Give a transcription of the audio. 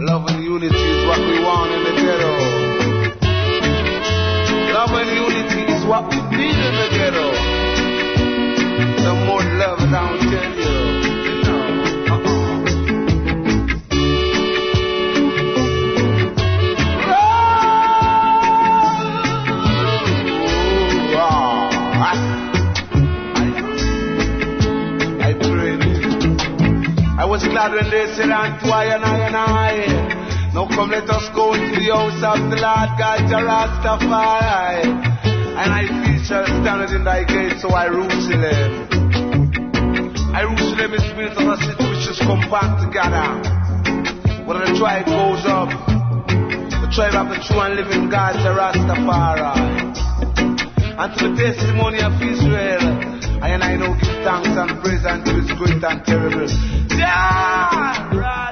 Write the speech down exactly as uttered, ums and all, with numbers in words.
Love and unity is what we want in the ghetto. Love and unity is what we need in the ghetto. Some more love and I will tell you. You know. Uh-uh. Oh, oh, I, I pray. I was glad when they said unto I and I and I. Now come let us go into the house of the Lord God, Jah Rastafari. And I feel shall stand in thy gate, so I Jerusalem. I Jerusalem is built as a city which is compact together. When the tribe goes up, the tribe of the true and living God, Jah Rastafari. And to the testimony of Israel, I and I know give thanks and praise unto his great and terrible. Jah Rastafari.